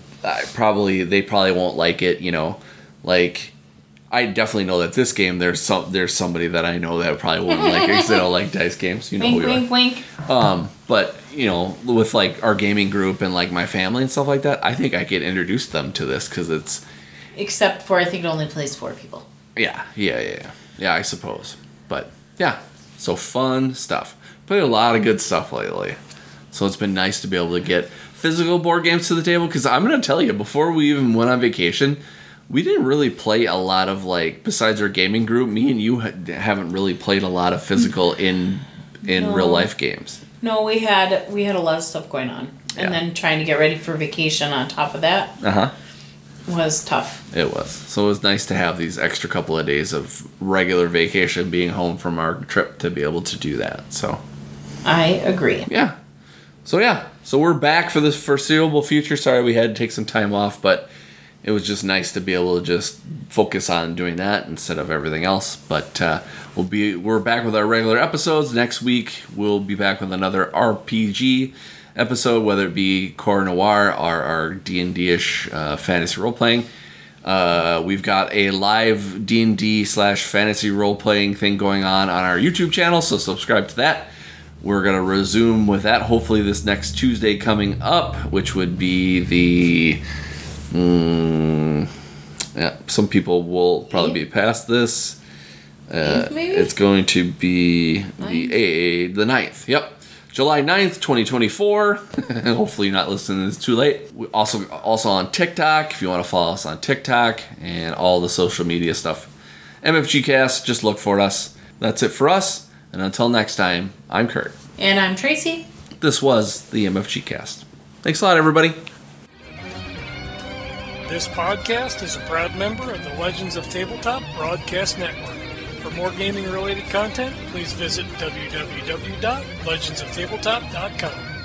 they probably won't like it, you know? Like, I definitely know that this game, there's somebody that I know that probably wouldn't like it because they don't like dice games. You know, wink, wink. But, you know, with, like, our gaming group and, like, my family and stuff like that, I think I could introduce them to this because it's... Except for, I think it only plays 4 people. Yeah, I suppose. But, yeah, so fun stuff. Played a lot of good stuff lately. So it's been nice to be able to get physical board games to the table because I'm going to tell you, before we even went on vacation... We didn't really play a lot of, like, besides our gaming group, me and you haven't really played a lot of physical in real life games. No, we had a lot of stuff going on. And then trying to get ready for vacation on top of that was tough. It was. So it was nice to have these extra couple of days of regular vacation being home from our trip to be able to do that. So I agree. Yeah. So we're back for this foreseeable future. Sorry we had to take some time off, but it was just nice to be able to just focus on doing that instead of everything else. But we're back with our regular episodes. Next week, we'll be back with another RPG episode, whether it be Core Noir or our D&D-ish fantasy role-playing. We've got a live D&D /fantasy role-playing thing going on our YouTube channel, so subscribe to that. We're going to resume with that hopefully this next Tuesday coming up, which would be the... some people will probably be past this. It's going to be the 9th. Yep. July 9th, 2024. Hopefully you're not listening to this too late. We also on TikTok, if you want to follow us on TikTok and all the social media stuff. MFG Cast, just look for us. That's it for us. And until next time, I'm Kurt. And I'm Tracy. This was the MFG Cast. Thanks a lot, everybody. This podcast is a proud member of the Legends of Tabletop Broadcast Network. For more gaming-related content, please visit www.legendsoftabletop.com.